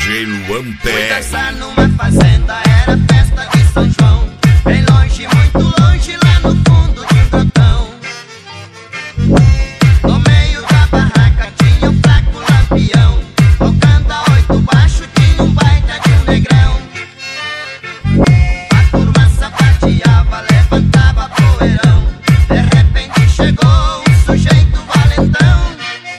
DJ Luan Fui PR. dançar numa fazenda, era festa de São João. Bem longe, muito longe, lá no fundo de um grotão. No meio da barraca tinha um fraco lampião. Tocando a 8 baixo tinha um baita de um negrão. A turma sapateava, levantava poeirão. De repente chegou um sujeito valentão.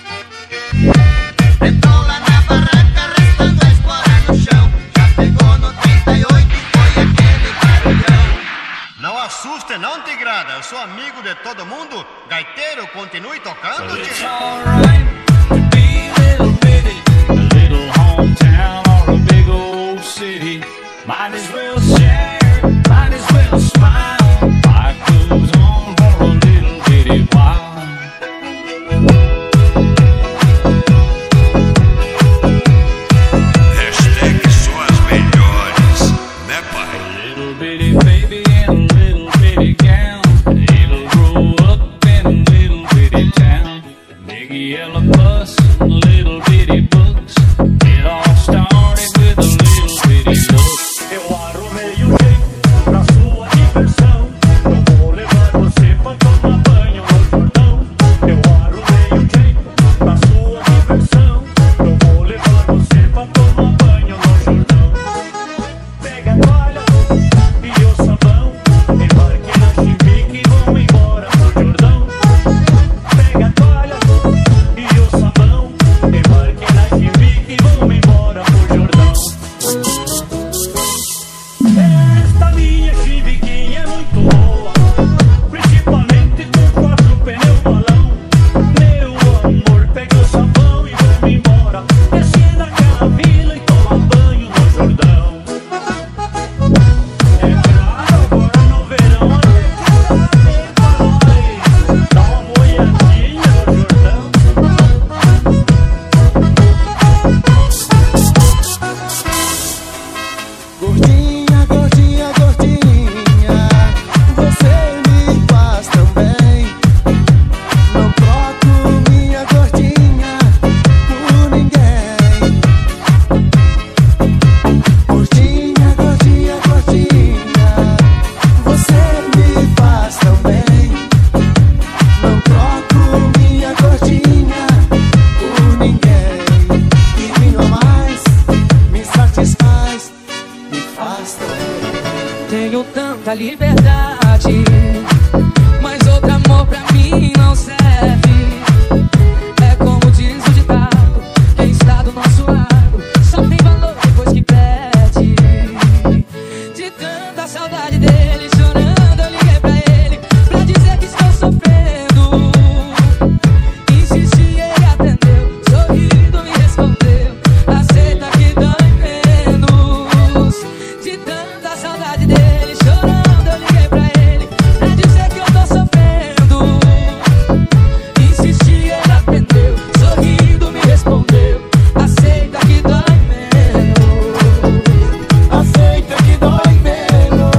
Entrou lá na barraca, restando a espora no chão. Já pegou no 38 e foi aquele barulhão. Não assuste não, tigrada, eu sou amigo de todo mundo. Gaiteiro, continue tocando, It's tio. alright to be a little bitty, a little hometown or a big old city. Might as well share, might as well smile. Life goes on for a little bitty while. Hashtag só as melhores, né, pai? A little bitty baby and a little bitty gal. It'll grow up in a little bitty town. Big yellow bus and little bitty books. It all started with a little bitty look. Eu arrumei um jeito pra sua diversão. Eu vou levar você pra tomar banho no Jordão. Eu arrumei um jeito pra sua diversão. Eu vou levar você pra tomar banho no Jordão. Pega a toalha e o sabão. Embarque na Chimbique e vamos embora pro Jordão. Pega a toalha e o sabão. Embarque na Chimbique e vamos embora pro Jordão. Esta minha Chimbiquinha é muito boa, principalmente com 4 pneus balão. Meu amor, pega o sabão e vamos embora. Desce naquela vila e toma banho no Jordão. É claro, agora no verão a gente vai dar uma molhadinha no Jordão. Gordinha, gordinha, gordinha, você me faz tão bem. Não troco minha gordinha por ninguém. Gordinha, gordinha, gordinha, você me faz tão bem. Não troco minha gordinha por ninguém. E vinho a mais me satisfaz. Me faz tão bem. Tenho tanta liberdade, mas outro amor pra mim não serve. É como diz o ditado, quem está do nosso lado só tem valor depois que perde. De tanta saudade dele, chorando eu liguei pra ele pra dizer que estou sofrendo. Insisti, ele atendeu, sorrindo me respondeu: aceita que dói menos. De tanta saudade dele, chorando eu liguei pra ele pra dizer que eu tô sofrendo. Insisti, ele atendeu, sorrindo me respondeu: aceita que dói menos. Aceita que dói menos.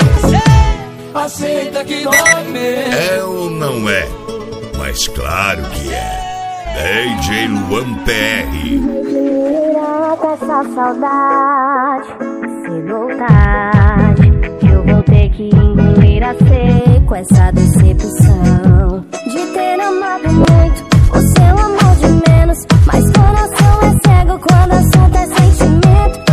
Aceita que dói menos. É ou não é? Mas claro que é. DJ Luan PR. Tirar dessa saudade, cedo ou tarde, eu vou ter que engolir a seco essa decepção de ter amado muito, o seu amor de menos. Mas coração é cego quando assunto é sentimento.